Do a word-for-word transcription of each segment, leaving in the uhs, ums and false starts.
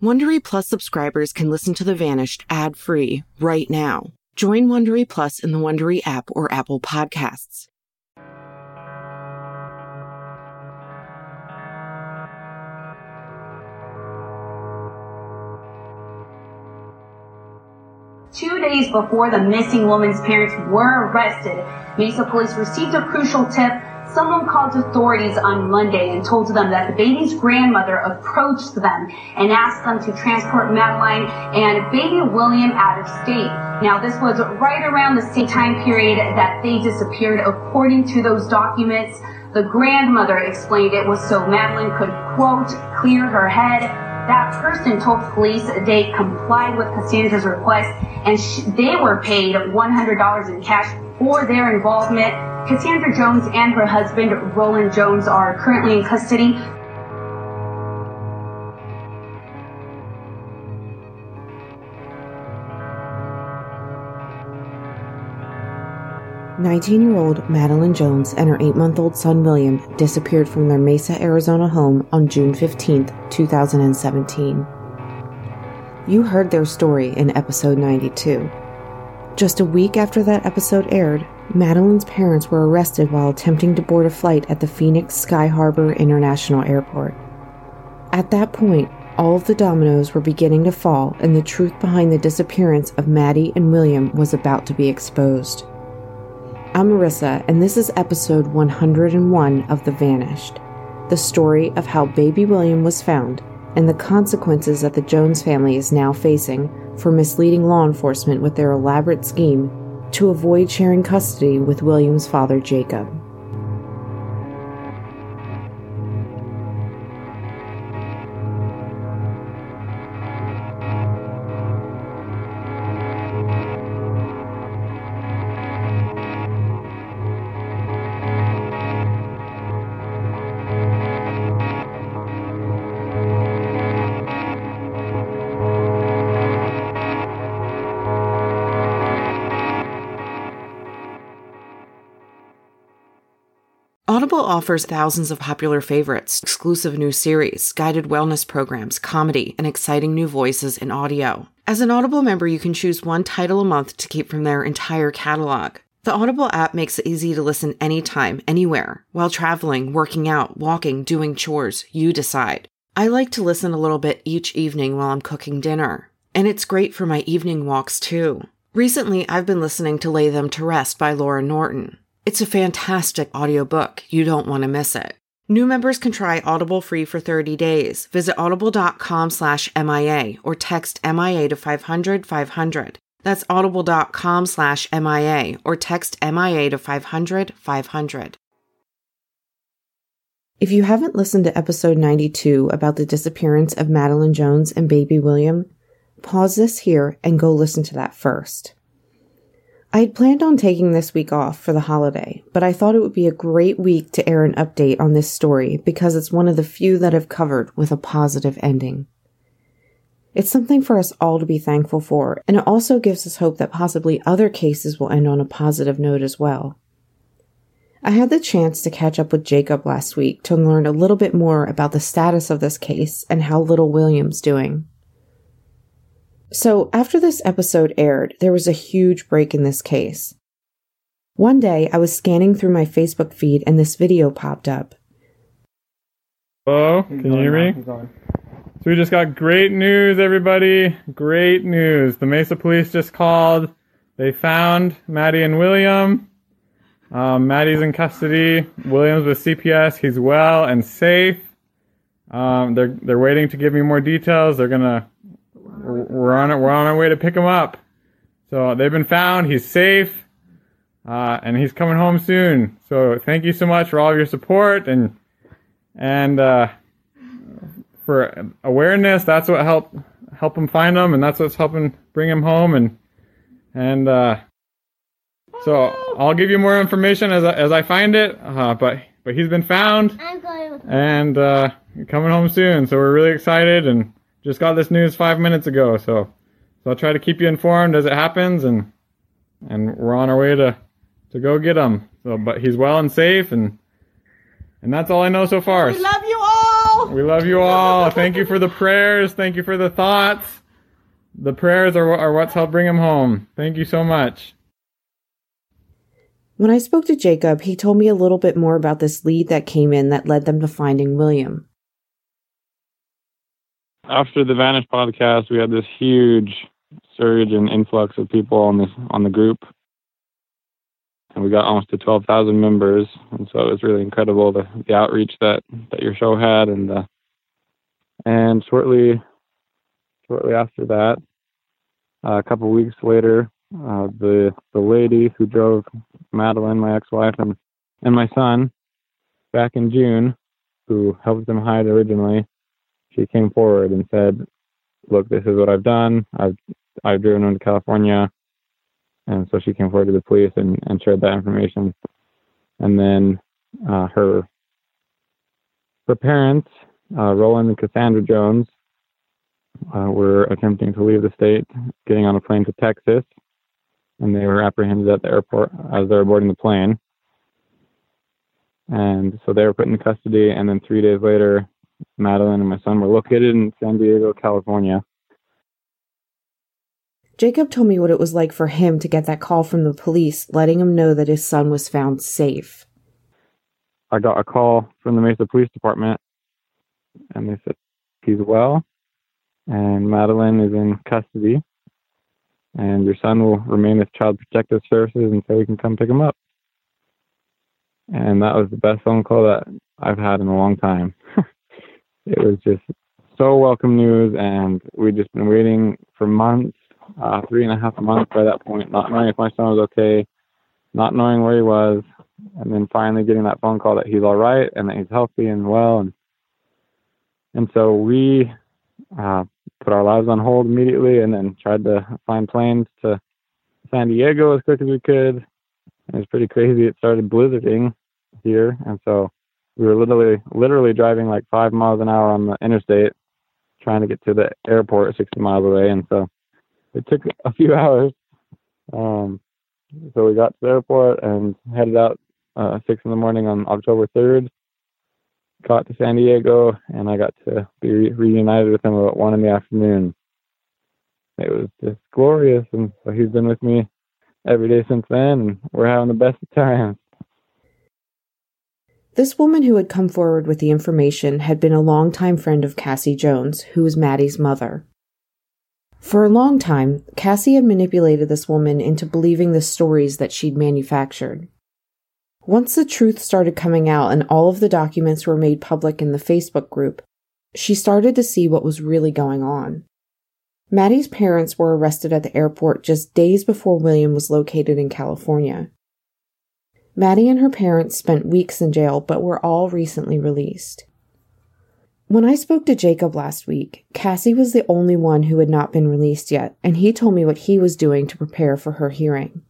Wondery Plus subscribers can listen to The Vanished ad-free right now. Join Wondery Plus in the Wondery app or Apple Podcasts. Two days before the missing woman's parents were arrested, Mesa police received a crucial tip. Someone called authorities on Monday and told them that the baby's grandmother approached them and asked them to transport Madeline and baby William out of state. Now, this was right around the same time period that they disappeared, according to those documents. The grandmother explained it was so Madeline could, quote, clear her head. That person told police they complied with Cassandra's request, and sh- they were paid one hundred dollars in cash for their involvement. Cassandra Jones and her husband, Roland Jones, are currently in custody. nineteen-year-old Madeline Jones and her eight-month-old son William disappeared from their Mesa, Arizona home on June fifteenth, two thousand seventeen. You heard their story in episode ninety-two. Just a week after that episode aired, Madeline's parents were arrested while attempting to board a flight at the Phoenix Sky Harbor International Airport. At that point, all of the dominoes were beginning to fall, and the truth behind the disappearance of Maddie and William was about to be exposed. I'm Marissa, and this is episode one hundred one of The Vanished, the story of how baby William was found and the consequences that the Jones family is now facing for misleading law enforcement with their elaborate scheme to avoid sharing custody with William's father, Jacob. Audible offers thousands of popular favorites, exclusive new series, guided wellness programs, comedy, and exciting new voices in audio. As an Audible member, you can choose one title a month to keep from their entire catalog. The Audible app makes it easy to listen anytime, anywhere, while traveling, working out, walking, doing chores. You decide. I like to listen a little bit each evening while I'm cooking dinner. And it's great for my evening walks, too. Recently, I've been listening to Lay Them to Rest by Laura Norton. It's a fantastic audiobook. You don't want to miss it. New members can try Audible free for thirty days. Visit audible.com slash MIA or text M I A to five hundred five hundred. That's audible.com slash MIA or text M I A to five hundred five hundred. If you haven't listened to episode ninety-two about the disappearance of Madeline Jones and baby William, pause this here and go listen to that first. I had planned on taking this week off for the holiday, but I thought it would be a great week to air an update on this story because it's one of the few that I've covered with a positive ending. It's something for us all to be thankful for, and it also gives us hope that possibly other cases will end on a positive note as well. I had the chance to catch up with Jacob last week to learn a little bit more about the status of this case and how little William's doing. So, after this episode aired, there was a huge break in this case. One day, I was scanning through my Facebook feed and this video popped up. Hello? Can you hear me? So we just got great news, everybody. Great news. The Mesa police just called. They found Maddie and William. Um, Maddie's in custody. William's with C P S. He's well and safe. Um, they're they're waiting to give me more details. They're gonna... We're on it. We're on our way to pick him up. So they've been found. He's safe, uh, and he's coming home soon. So thank you so much for all of your support and and uh, for awareness. That's what helped help him find him, and that's what's helping bring him home. And and uh, so I'll give you more information as I, as I find it. Uh, but but he's been found, and uh, coming home soon. So we're really excited and. Just got this news five minutes ago, so so I'll try to keep you informed as it happens, and and we're on our way to, to go get him. So, but he's well and safe, and and that's all I know so far. We love you all. We love you all. Thank you for the prayers. Thank you for the thoughts. The prayers are, are what's helped bring him home. Thank you so much. When I spoke to Jacob, he told me a little bit more about this lead that came in that led them to finding William. After the Vanish podcast, we had this huge surge and influx of people on this on the group, and we got almost to twelve thousand members, and so it was really incredible the, the outreach that, that your show had, and uh, and shortly shortly after that, uh, a couple of weeks later, uh, the the lady who drove Madeline, my ex-wife, and and my son back in June, who helped them hide originally, she came forward and said, "Look, this is what I've done. I've I've driven them to California." And so she came forward to the police and, and shared that information. And then uh, her her parents, uh, Roland and Cassandra Jones, uh, were attempting to leave the state, getting on a plane to Texas, and they were apprehended at the airport as they were boarding the plane. And so they were put into custody, and then three days later, Madeline and my son were located in San Diego, California. Jacob told me what it was like for him to get that call from the police, letting him know that his son was found safe. I got a call from the Mesa Police Department, and they said he's well, and Madeline is in custody, and your son will remain with Child Protective Services until we can come pick him up. And that was the best phone call that I've had in a long time. It was just so welcome news, and we'd just been waiting for months. Uh, three and a half months by that point, not knowing if my son was okay, not knowing where he was, and then finally getting that phone call that he's all right and that he's healthy and well. And and so we uh, put our lives on hold immediately and then tried to find planes to San Diego as quick as we could. And it was pretty crazy. It started blizzarding here, and so we were literally literally driving like five miles an hour on the interstate trying to get to the airport sixty miles away. And so it took a few hours. Um, so we got to the airport and headed out uh, six in the morning on October third. Got to San Diego, and I got to be re- reunited with him about one in the afternoon. It was just glorious, and so he's been with me every day since then, and we're having the best of times. This woman who had come forward with the information had been a longtime friend of Cassie Jones, who was Maddie's mother. For a long time, Cassie had manipulated this woman into believing the stories that she'd manufactured. Once the truth started coming out and all of the documents were made public in the Facebook group, she started to see what was really going on. Maddie's parents were arrested at the airport just days before William was located in California. Maddie and her parents spent weeks in jail, but were all recently released. When I spoke to Jacob last week, Cassie was the only one who had not been released yet, and he told me what he was doing to prepare for her hearing.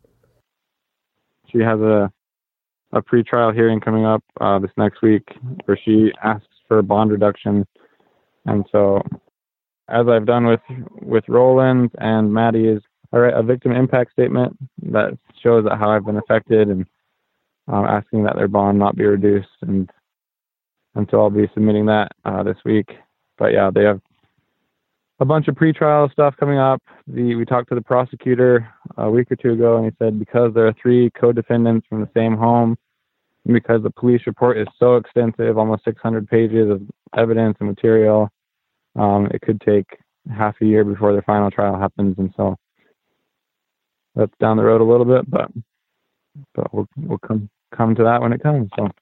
She has a a pretrial hearing coming up uh, this next week where she asks for a bond reduction. And so, as I've done with, with Roland and Maddie, is I write a victim impact statement that shows how I've been affected and uh, asking that their bond not be reduced. And And so I'll be submitting that uh, this week. But yeah, they have a bunch of pretrial stuff coming up. The, we talked to the prosecutor a week or two ago, and he said because there are three co-defendants from the same home, and because the police report is so extensive, almost six hundred pages of evidence and material, um, it could take half a year before their final trial happens. And so that's down the road a little bit, but but we'll, we'll come come to that when it comes. So.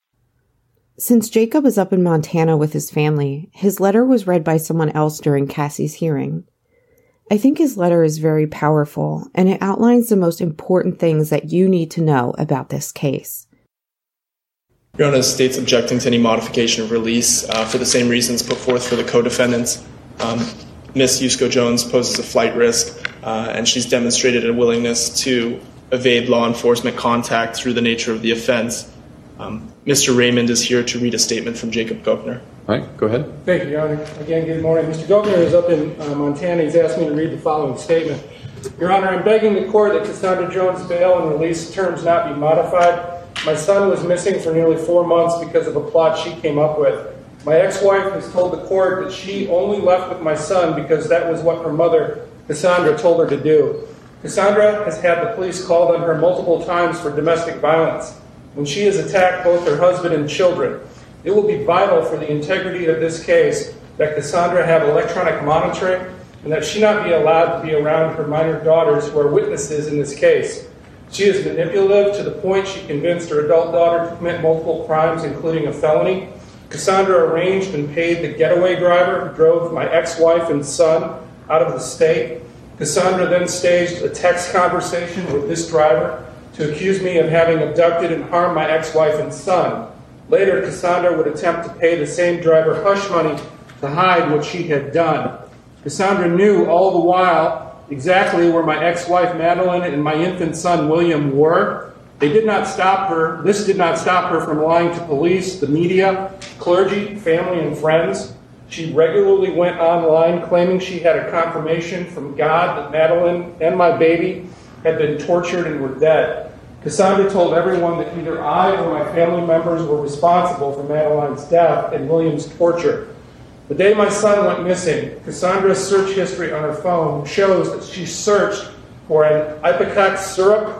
Since Jacob is up in Montana with his family, his letter was read by someone else during Cassie's hearing. I think his letter is very powerful, and it outlines the most important things that you need to know about this case. Your Honor, the state's objecting to any modification of release uh, for the same reasons put forth for the co-defendants. Um, Miz Yusko Jones poses a flight risk, uh, and she's demonstrated a willingness to evade law enforcement contact through the nature of the offense. Um, Mister Raymond is here to read a statement from Jacob Gochner. All right, go ahead. Thank you, Your Honor. Again, good morning. Mister Gochner is up in uh, Montana. He's asked me to read the following statement. Your Honor, I'm begging the court that Cassandra Jones' bail and release terms not be modified. My son was missing for nearly four months because of a plot she came up with. My ex-wife has told the court that she only left with my son because that was what her mother, Cassandra, told her to do. Cassandra has had the police called on her multiple times for domestic violence when she has attacked both her husband and children. It will be vital for the integrity of this case that Cassandra have electronic monitoring and that she not be allowed to be around her minor daughters who are witnesses in this case. She is manipulative to the point she convinced her adult daughter to commit multiple crimes, including a felony. Cassandra arranged and paid the getaway driver who drove my ex-wife and son out of the state. Cassandra then staged a text conversation with this driver to accuse me of having abducted and harmed my ex-wife and son. Later, Cassandra would attempt to pay the same driver hush money to hide what she had done. Cassandra knew all the while exactly where my ex-wife Madeline and my infant son William were. They did not stop her. This did not stop her from lying to police, the media, clergy, family, and friends. She regularly went online claiming she had a confirmation from God that Madeline and my baby had been tortured and were dead. Cassandra told everyone that either I or my family members were responsible for Madeline's death and William's torture. The day my son went missing, Cassandra's search history on her phone shows that she searched for an ipecac syrup,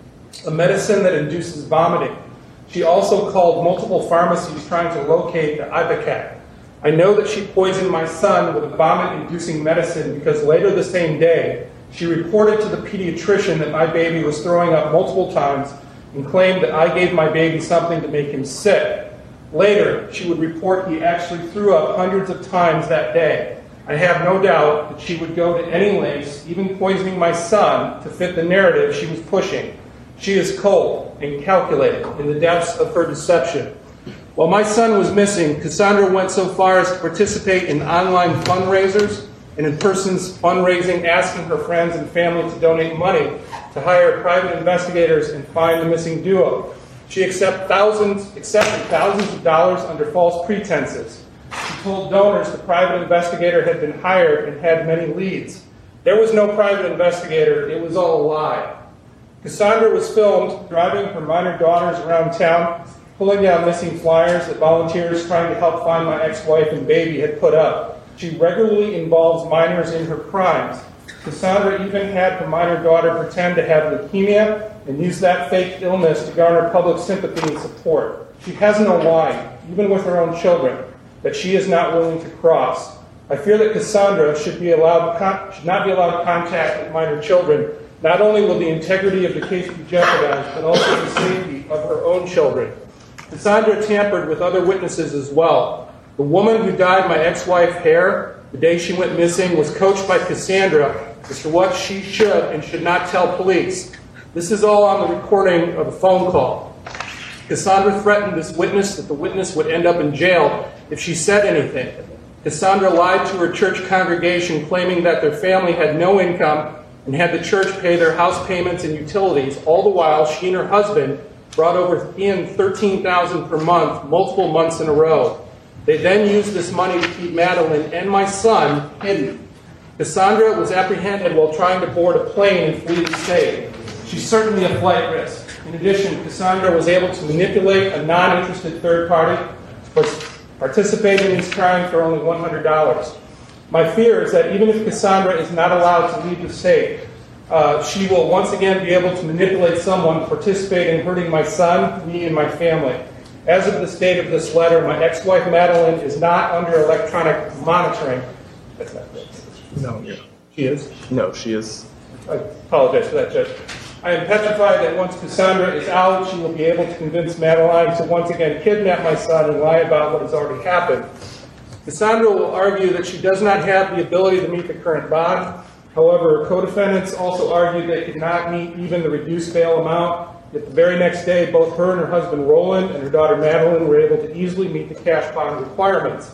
a medicine that induces vomiting. She also called multiple pharmacies trying to locate the ipecac. I know that she poisoned my son with a vomit-inducing medicine because later the same day, she reported to the pediatrician that my baby was throwing up multiple times and claimed that I gave my baby something to make him sick. Later, she would report he actually threw up hundreds of times that day. I have no doubt that she would go to any lengths, even poisoning my son, to fit the narrative she was pushing. She is cold and calculated in the depths of her deception. While my son was missing, Cassandra went so far as to participate in online fundraisers and in person's fundraising, asking her friends and family to donate money to hire private investigators and find the missing duo. She accept thousands, accepted thousands of dollars under false pretenses. She told donors the private investigator had been hired and had many leads. There was no private investigator. It was all a lie. Cassandra was filmed driving her minor daughters around town, pulling down missing flyers that volunteers trying to help find my ex-wife and baby had put up. She regularly involves minors in her crimes. Cassandra even had her minor daughter pretend to have leukemia and use that fake illness to garner public sympathy and support. She has no line, even with her own children, that she is not willing to cross. I fear that Cassandra should be allowed should not be allowed contact with minor children. Not only will the integrity of the case be jeopardized, but also the safety of her own children. Cassandra tampered with other witnesses as well. The woman who dyed my ex-wife hair the day she went missing was coached by Cassandra as to what she should and should not tell police. This is all on the recording of a phone call. Cassandra threatened this witness that the witness would end up in jail if she said anything. Cassandra lied to her church congregation, claiming that their family had no income and had the church pay their house payments and utilities. All the while, she and her husband brought over in thirteen thousand dollars per month, multiple months in a row. They then used this money to keep Madeline and my son hidden. Cassandra was apprehended while trying to board a plane and flee the state. She's certainly a flight risk. In addition, Cassandra was able to manipulate a non-interested third party, but participating in this crime for only one hundred dollars. My fear is that even if Cassandra is not allowed to leave the state, uh, she will once again be able to manipulate someone to participate in hurting my son, me, and my family. As of the date of this letter, my ex-wife Madeline is not under electronic monitoring. That's not good. No, she is? No, she is. I apologize for that, Judge. I am petrified that once Cassandra is out, she will be able to convince Madeline to once again kidnap my son and lie about what has already happened. Cassandra will argue that she does not have the ability to meet the current bond. However, her co-defendants also argued they could not meet even the reduced bail amount. Yet the very next day, both her and her husband Roland and her daughter Madeline were able to easily meet the cash bond requirements.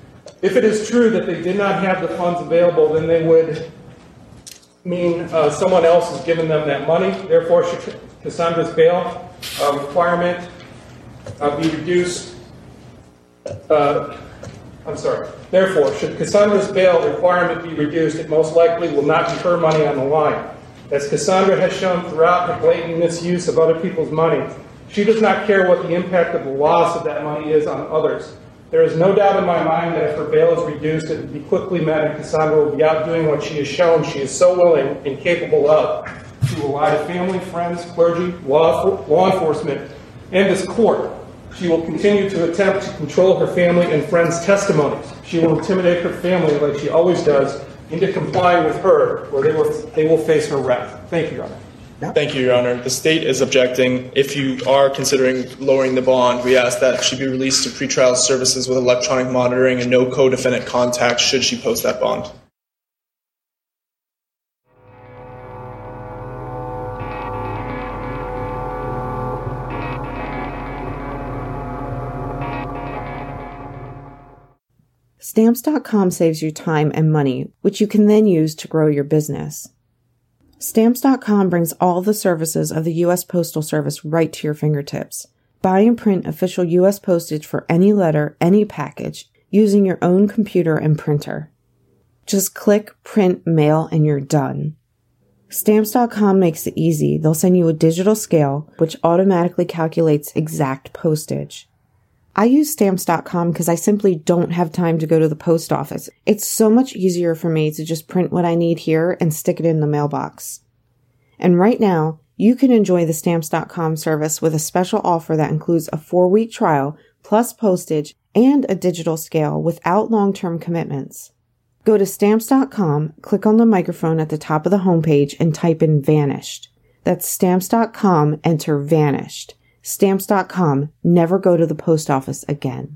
If it is true that they did not have the funds available, then they would mean uh, someone else has given them that money. Therefore, should Cassandra's bail uh, requirement uh, be reduced? Uh, I'm sorry. Therefore, should Cassandra's bail requirement be reduced, it most likely will not be her money on the line. As Cassandra has shown throughout her blatant misuse of other people's money, she does not care what the impact of the loss of that money is on others. There is no doubt in my mind that if her bail is reduced, it will be quickly met and Cassandra will be out doing what she has shown she is so willing and capable of. She will lie to family, friends, clergy, law, law enforcement, and this court. She will continue to attempt to control her family and friends' testimonies. She will intimidate her family like she always does into complying with her, or they will, they will face her wrath. Thank you, Your Honor. Thank you, Your Honor. The state is objecting. If you are considering lowering the bond, we ask that she be released to pretrial services with electronic monitoring and no co-defendant contact should she post that bond. Stamps dot com saves you time and money, which you can then use to grow your business. Stamps dot com brings all the services of the U S Postal Service right to your fingertips. Buy and print official U S postage for any letter, any package, using your own computer and printer. Just click, print, mail, and you're done. Stamps dot com makes it easy. They'll send you a digital scale, which automatically calculates exact postage. I use Stamps dot com because I simply don't have time to go to the post office. It's so much easier for me to just print what I need here and stick it in the mailbox. And right now, you can enjoy the Stamps dot com service with a special offer that includes a four-week trial, plus postage, and a digital scale without long-term commitments. Go to Stamps dot com, click on the microphone at the top of the homepage, and type in VANISHED. That's Stamps dot com, enter VANISHED. Stamps dot com, never go to the post office again.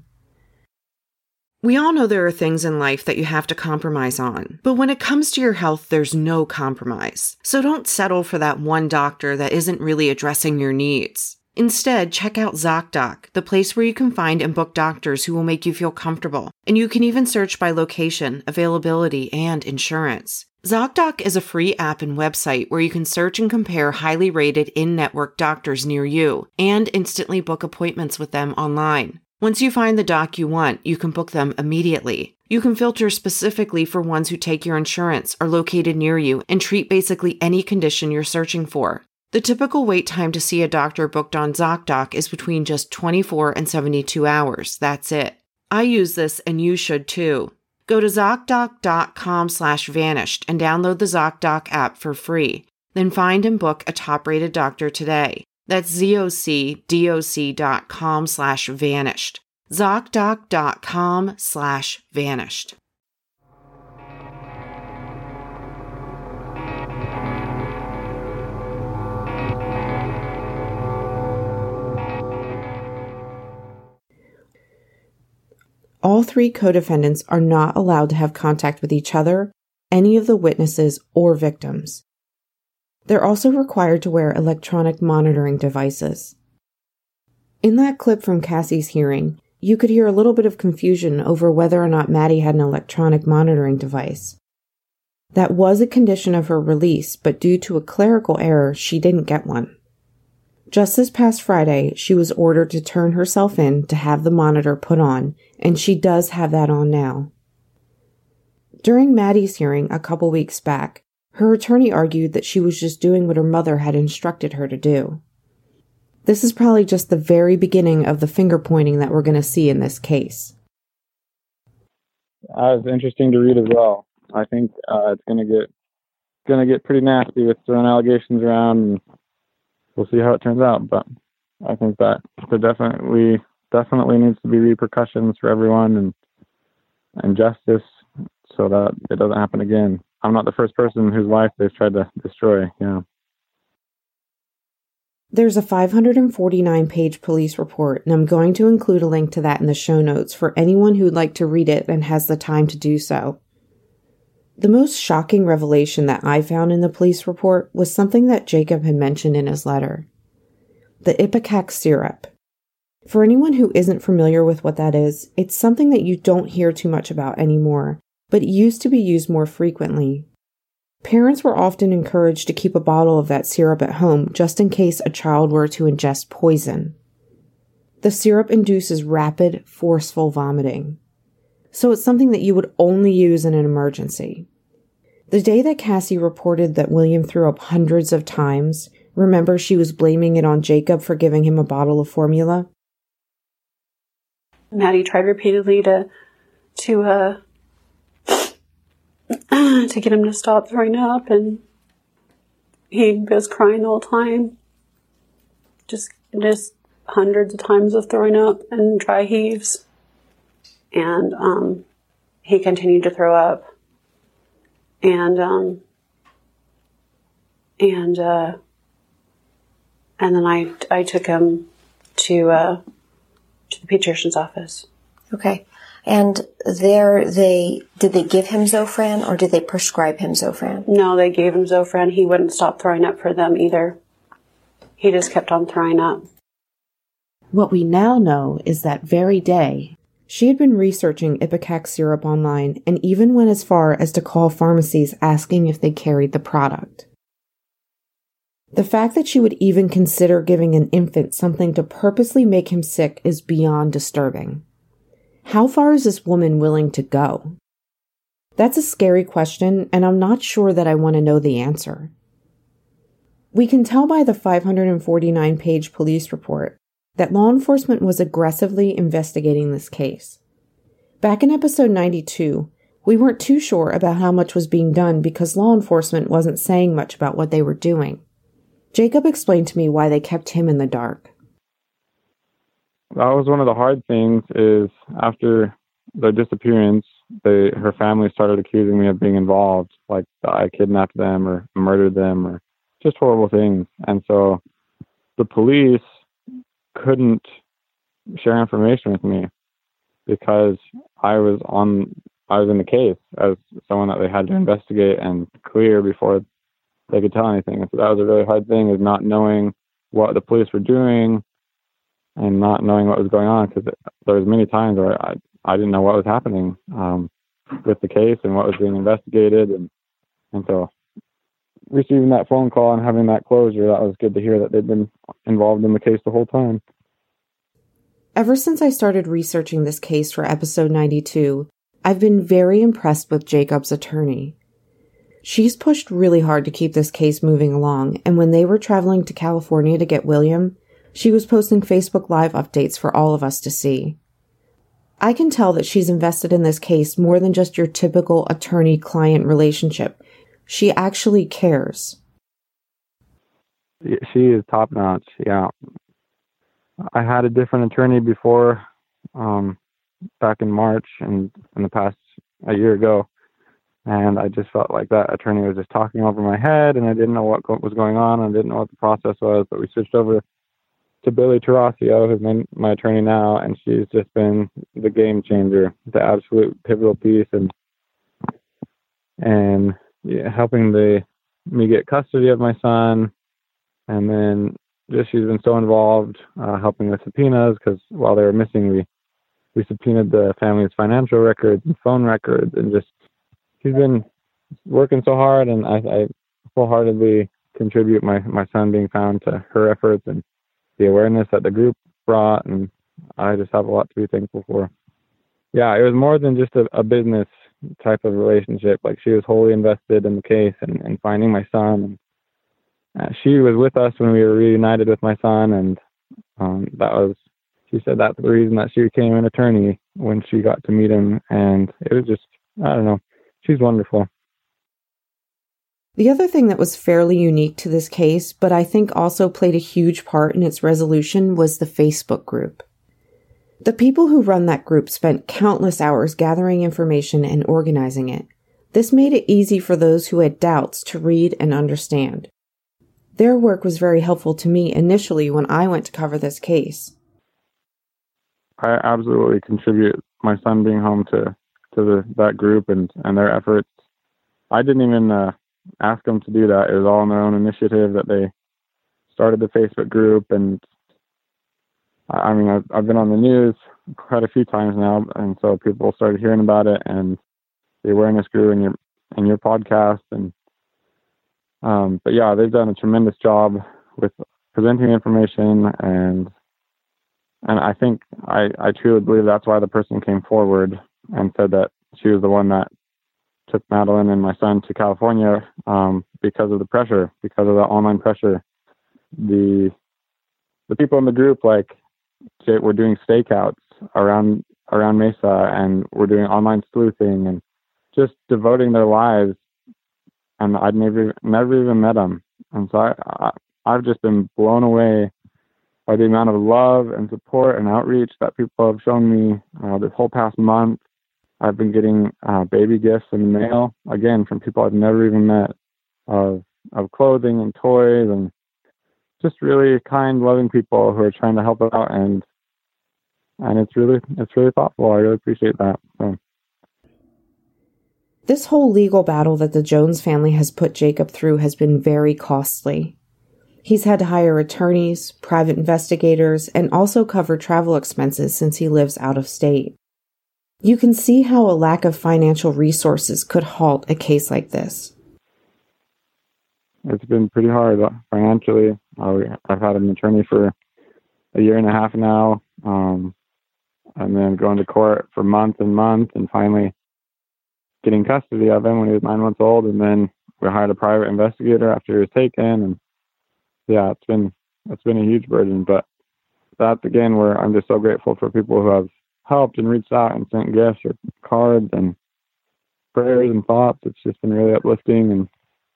We all know there are things in life that you have to compromise on, but when it comes to your health, there's no compromise. So don't settle for that one doctor that isn't really addressing your needs. Instead, check out ZocDoc, the place where you can find and book doctors who will make you feel comfortable, and you can even search by location, availability, and insurance. ZocDoc is a free app and website where you can search and compare highly rated in-network doctors near you and instantly book appointments with them online. Once you find the doc you want, you can book them immediately. You can filter specifically for ones who take your insurance, are located near you, and treat basically any condition you're searching for. The typical wait time to see a doctor booked on ZocDoc is between just twenty-four and seventy-two hours. That's it. I use this and you should too. Go to ZocDoc.com slash vanished and download the ZocDoc app for free. Then find and book a top-rated doctor today. That's ZocDoc dot com slash vanished. ZocDoc.com slash vanished. All three co-defendants are not allowed to have contact with each other, any of the witnesses, or victims. They're also required to wear electronic monitoring devices. In that clip from Cassie's hearing, you could hear a little bit of confusion over whether or not Maddie had an electronic monitoring device. That was a condition of her release, but due to a clerical error, she didn't get one. Just this past Friday, she was ordered to turn herself in to have the monitor put on, and she does have that on now. During Maddie's hearing a couple weeks back, her attorney argued that she was just doing what her mother had instructed her to do. This is probably just the very beginning of the finger pointing that we're going to see in this case. Uh, it's interesting to read as well. I think uh, it's going to get going to get pretty nasty with throwing allegations around, and we'll see how it turns out. But I think that there definitely definitely needs to be repercussions for everyone and and justice so that it doesn't happen again. I'm not the first person whose life they've tried to destroy. You know. There's a five hundred forty-nine page police report, and I'm going to include a link to that in the show notes for anyone who'd like to read it and has the time to do so. The most shocking revelation that I found in the police report was something that Jacob had mentioned in his letter. The Ipecac syrup. For anyone who isn't familiar with what that is, it's something that you don't hear too much about anymore, but it used to be used more frequently. Parents were often encouraged to keep a bottle of that syrup at home just in case a child were to ingest poison. The syrup induces rapid, forceful vomiting. So it's something that you would only use in an emergency. The day that Cassie reported that William threw up hundreds of times, remember she was blaming it on Jacob for giving him a bottle of formula? Maddie tried repeatedly to to uh to get him to stop throwing up, and he was crying the whole time. Just just hundreds of times of throwing up and dry heaves. And um he continued to throw up. And um and uh and then I I took him to uh to the pediatrician's office. Okay. And there they, did they give him Zofran or did they prescribe him Zofran? No, they gave him Zofran. He wouldn't stop throwing up for them either. He just kept on throwing up. What we now know is that very day, she had been researching Ipecac syrup online and even went as far as to call pharmacies asking if they carried the product. The fact that she would even consider giving an infant something to purposely make him sick is beyond disturbing. How far is this woman willing to go? That's a scary question, and I'm not sure that I want to know the answer. We can tell by the five hundred forty-nine page police report that law enforcement was aggressively investigating this case. Back in episode ninety-two, we weren't too sure about how much was being done because law enforcement wasn't saying much about what they were doing. Jacob explained to me why they kept him in the dark. That was one of the hard things is after their disappearance, they, her family started accusing me of being involved, like I kidnapped them or murdered them or just horrible things. And so the police couldn't share information with me because I was on, I was in the case as someone that they had to investigate and clear before they could tell anything. And so that was a really hard thing, is not knowing what the police were doing and not knowing what was going on, because there was many times where I, I didn't know what was happening um, with the case and what was being investigated. And, and so receiving that phone call and having that closure, that was good to hear that they'd been involved in the case the whole time. Ever since I started researching this case for episode ninety-two, I've been very impressed with Jacob's attorney. She's pushed really hard to keep this case moving along, and when they were traveling to California to get William, she was posting Facebook Live updates for all of us to see. I can tell that she's invested in this case more than just your typical attorney-client relationship. She actually cares. She is top-notch, yeah. I had a different attorney before, um, back in March and in the past a year ago, and I just felt like that attorney was just talking over my head, and I didn't know what was going on, and I didn't know what the process was, but we switched over to Billy Tarasio, who's my, my attorney now, and she's just been the game changer, the absolute pivotal piece, and and yeah, helping the me get custody of my son, and then just she's been so involved, uh, helping with subpoenas, because while they were missing, we we subpoenaed the family's financial records and phone records, and just she's been working so hard, and I, I wholeheartedly contribute my my son being found to her efforts and the awareness that the group brought, and I just have a lot to be thankful for. Yeah, it was more than just a, a business type of relationship. Like, she was wholly invested in the case and, and finding my son. And, uh, she was with us when we were reunited with my son, and um, that was, she said that's the reason that she became an attorney when she got to meet him, and it was just, I don't know, she's wonderful. The other thing that was fairly unique to this case, but I think also played a huge part in its resolution, was the Facebook group. The people who run that group spent countless hours gathering information and organizing it. This made it easy for those who had doubts to read and understand. Their work was very helpful to me initially when I went to cover this case. I absolutely contribute my son being home to, to the, that group and, and their efforts. I didn't even uh, ask them to do that. It was all on their own initiative that they started the Facebook group. And I mean, I've, I've been on the news quite a few times now, and so people started hearing about it, and the awareness grew in your in your podcast. And um, but yeah, they've done a tremendous job with presenting information, and and I think I, I truly believe that's why the person came forward and said that she was the one that took Madeline and my son to California, um, because of the pressure, because of the online pressure. The the people in the group, like, were doing stakeouts around around Mesa, and were doing online sleuthing and just devoting their lives. And I'd never never even met them, and so I, I I've just been blown away by the amount of love and support and outreach that people have shown me uh, this whole past month. I've been getting uh, baby gifts in the mail, again, from people I've never even met, of of clothing and toys, and just really kind, loving people who are trying to help out, and and it's really it's really thoughtful. I really appreciate that. So. This whole legal battle that the Jones family has put Jacob through has been very costly. He's had to hire attorneys, private investigators, and also cover travel expenses since he lives out of state. You can see how a lack of financial resources could halt a case like this. It's been pretty hard financially. I've had an attorney for a year and a half now, um, and then going to court for months and months, and finally getting custody of him when he was nine months old, and then we hired a private investigator after he was taken, and yeah, it's been it's been a huge burden. But that's again where I'm just so grateful for people who have helped and reached out and sent gifts or cards and prayers and thoughts. It's just been really uplifting. And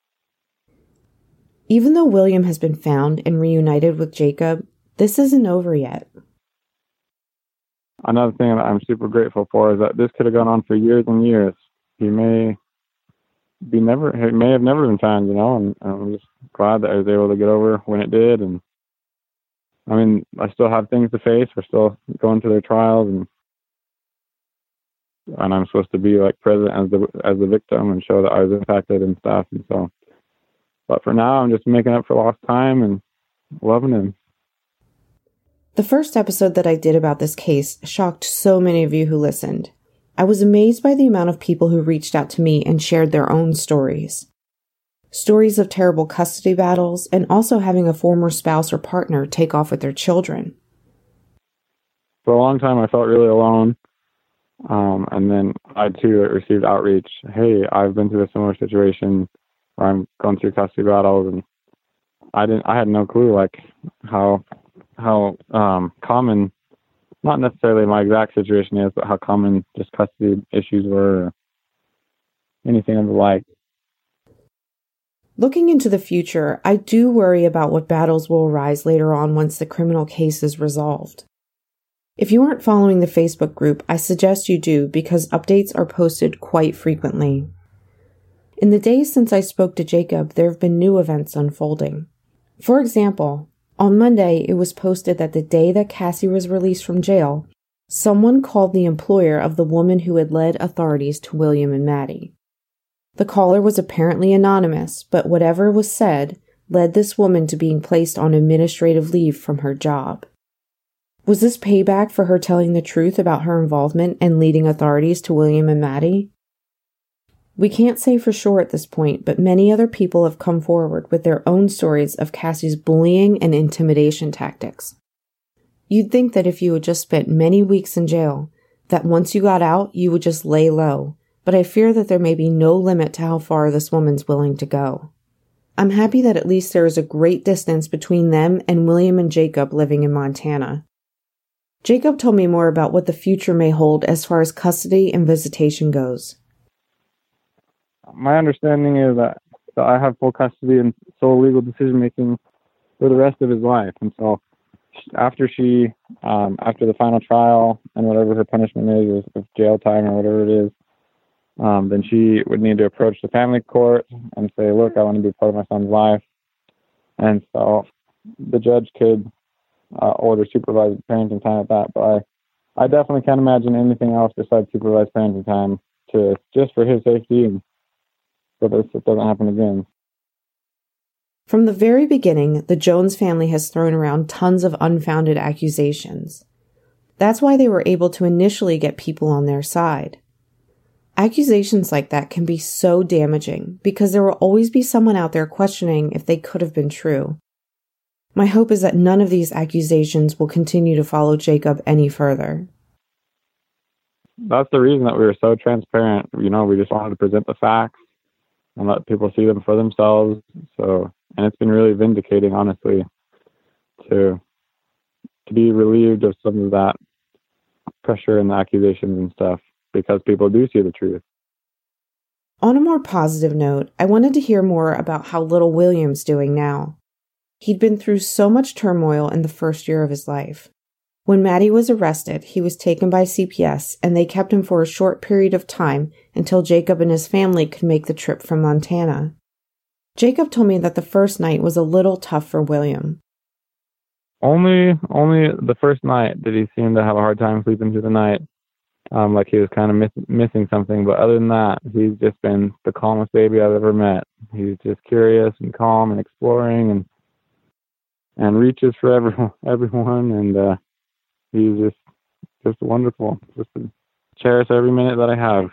even though William has been found and reunited with Jacob, this isn't over yet. Another thing that I'm super grateful for is that this could have gone on for years and years. He may be never, he may have never been found, you know, and I'm just glad that I was able to get over when it did. And I mean, I still have things to face. We're still going through their trials, and and I'm supposed to be like present as the as the victim and show that I was impacted and stuff. And so, but for now, I'm just making up for lost time and loving him. The first episode that I did about this case shocked so many of you who listened. I was amazed by the amount of people who reached out to me and shared their own stories. Stories of terrible custody battles, and also having a former spouse or partner take off with their children. For a long time, I felt really alone. Um, and then I, too, received outreach. Hey, I've been through a similar situation where I'm going through custody battles, and I didn't. I had no clue, like, how how um, common, not necessarily my exact situation is, but how common just custody issues were, or anything of the like. Looking into the future, I do worry about what battles will arise later on once the criminal case is resolved. If you aren't following the Facebook group, I suggest you do, because updates are posted quite frequently. In the days since I spoke to Jacob, there have been new events unfolding. For example, on Monday, it was posted that the day that Cassie was released from jail, someone called the employer of the woman who had led authorities to William and Maddie. The caller was apparently anonymous, but whatever was said led this woman to being placed on administrative leave from her job. Was this payback for her telling the truth about her involvement and leading authorities to William and Maddie? We can't say for sure at this point, but many other people have come forward with their own stories of Cassie's bullying and intimidation tactics. You'd think that if you had just spent many weeks in jail, that once you got out, you would just lay low, but I fear that there may be no limit to how far this woman's willing to go. I'm happy that at least there is a great distance between them and William and Jacob living in Montana. Jacob told me more about what the future may hold as far as custody and visitation goes. My understanding is that, that I have full custody and sole legal decision-making for the rest of his life. And so after she, um, after the final trial and whatever her punishment is, of jail time or whatever it is, um, then she would need to approach the family court and say, look, I want to be part of my son's life. And so the judge could uh, order supervised parenting time at that. But I, I definitely can't imagine anything else besides supervised parenting time, to just for his safety and so that it doesn't happen again. From the very beginning, the Jones family has thrown around tons of unfounded accusations. That's why they were able to initially get people on their side. Accusations like that can be so damaging because there will always be someone out there questioning if they could have been true. My hope is that none of these accusations will continue to follow Jacob any further. That's the reason that we were so transparent. You know, we just wanted to present the facts and let people see them for themselves. So, and it's been really vindicating, honestly, to to be relieved of some of that pressure and the accusations and stuff, because people do see the truth. On a more positive note, I wanted to hear more about how little William's doing now. He'd been through so much turmoil in the first year of his life. When Maddie was arrested, he was taken by C P S, and they kept him for a short period of time until Jacob and his family could make the trip from Montana. Jacob told me that the first night was a little tough for William. Only, only the first night did he seem to have a hard time sleeping through the night. Um, like he was kind of miss- missing something. But other than that, he's just been the calmest baby I've ever met. He's just curious and calm and exploring and and reaches for everyone, everyone. And uh, he's just just wonderful. Just to cherish every minute that I have.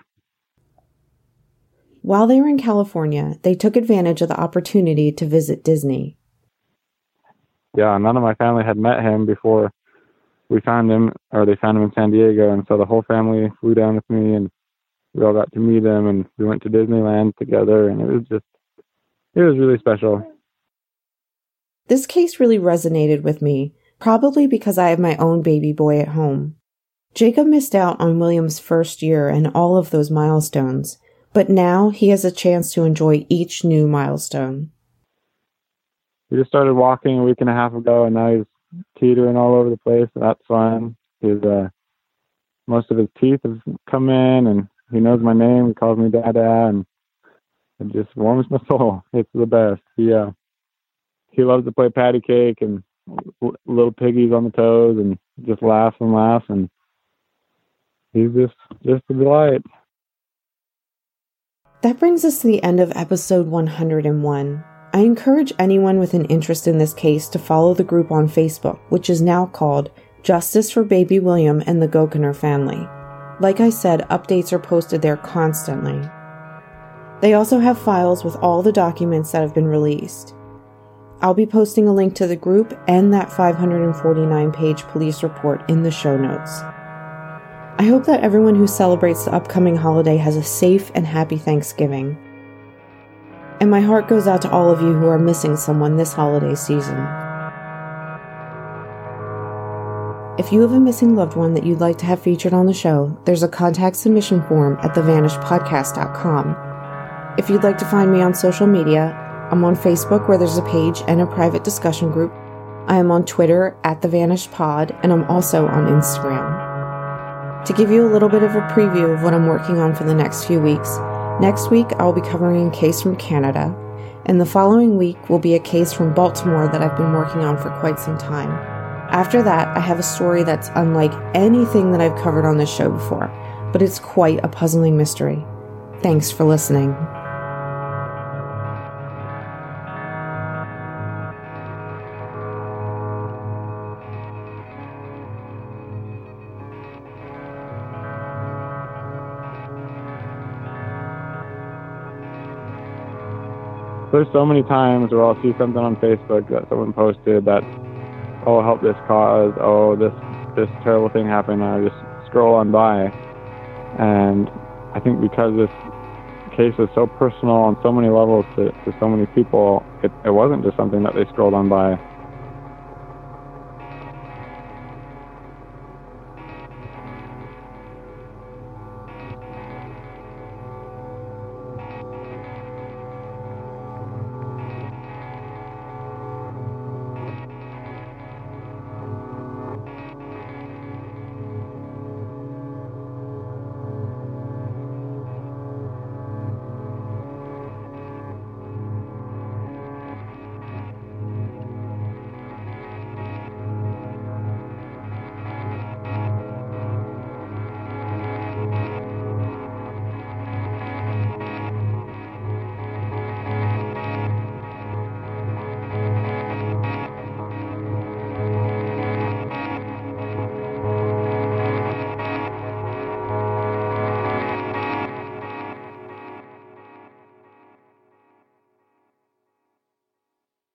While they were in California, they took advantage of the opportunity to visit Disney. Yeah, none of my family had met him before we found him, or they found him in San Diego, and so the whole family flew down with me, and we all got to meet him, and we went to Disneyland together, and it was just, it was really special. This case really resonated with me, probably because I have my own baby boy at home. Jacob missed out on William's first year and all of those milestones, but now he has a chance to enjoy each new milestone. We just started walking a week and a half ago, and now he's teetering all over the place, and that's fun. His, uh, most of his teeth have come in, and he knows my name. He calls me Dada, and it just warms my soul. It's the best. He, uh, he loves to play patty cake and little piggies on the toes, and just laughs and laughs, and he's just, just a delight. That brings us to the end of episode one hundred one. I encourage anyone with an interest in this case to follow the group on Facebook, which is now called Justice for Baby William and the Gokener Family. Like I said, updates are posted there constantly. They also have files with all the documents that have been released. I'll be posting a link to the group and that five hundred forty-nine page police report in the show notes. I hope that everyone who celebrates the upcoming holiday has a safe and happy Thanksgiving. And my heart goes out to all of you who are missing someone this holiday season. If you have a missing loved one that you'd like to have featured on the show, there's a contact submission form at the vanished podcast dot com. If you'd like to find me on social media, I'm on Facebook where there's a page and a private discussion group. I am on Twitter at TheVanishedPod, and I'm also on Instagram. To give you a little bit of a preview of what I'm working on for the next few weeks, next week, I'll be covering a case from Canada, and the following week will be a case from Baltimore that I've been working on for quite some time. After that, I have a story that's unlike anything that I've covered on this show before, but it's quite a puzzling mystery. Thanks for listening. There's so many times where I'll see something on Facebook that someone posted that, oh, help this cause, oh, this this terrible thing happened, and I just scroll on by. And I think because this case is so personal on so many levels to, to so many people, it, it wasn't just something that they scrolled on by.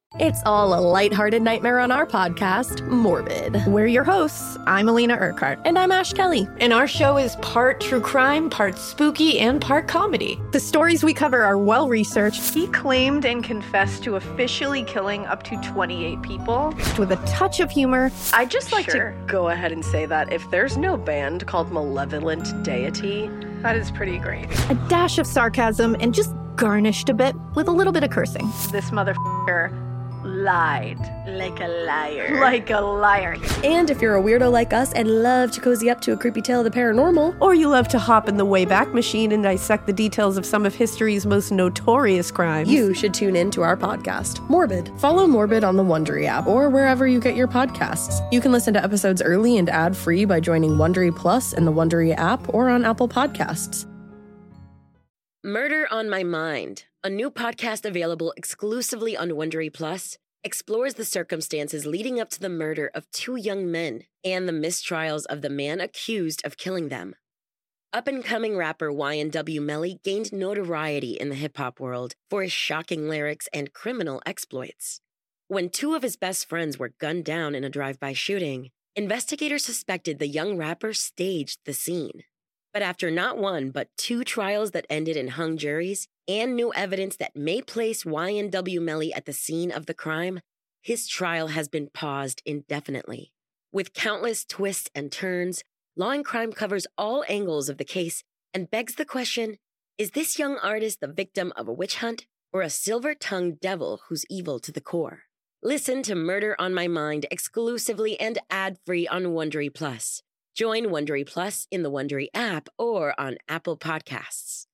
It's all a lighthearted nightmare on our podcast, Morbid. We're your hosts. I'm Alina Urquhart. And I'm Ash Kelly. And our show is part true crime, part spooky, and part comedy. The stories we cover are well-researched. He claimed and confessed to officially killing up to twenty-eight people. With a touch of humor. I'd just like sure. to go ahead and say that if there's no band called Malevolent Deity, that is pretty great. A dash of sarcasm and just garnished a bit with a little bit of cursing. This motherfucker lied. Like a liar. Like a liar. And if you're a weirdo like us and love to cozy up to a creepy tale of the paranormal, or you love to hop in the Wayback Machine and dissect the details of some of history's most notorious crimes, you should tune in to our podcast, Morbid. Follow Morbid on the Wondery app or wherever you get your podcasts. You can listen to episodes early and ad-free by joining Wondery Plus in the Wondery app or on Apple Podcasts. Murder on My Mind, a new podcast available exclusively on Wondery Plus, explores the circumstances leading up to the murder of two young men and the mistrials of the man accused of killing them. Up-and-coming rapper Y N W Melly gained notoriety in the hip-hop world for his shocking lyrics and criminal exploits. When two of his best friends were gunned down in a drive-by shooting, investigators suspected the young rapper staged the scene. But after not one, but two trials that ended in hung juries and new evidence that may place Y N W Melly at the scene of the crime, his trial has been paused indefinitely. With countless twists and turns, Law and Crime covers all angles of the case and begs the question, is this young artist the victim of a witch hunt or a silver-tongued devil who's evil to the core? Listen to Murder on My Mind exclusively and ad-free on Wondery Plus. Join Wondery Plus in the Wondery app or on Apple Podcasts.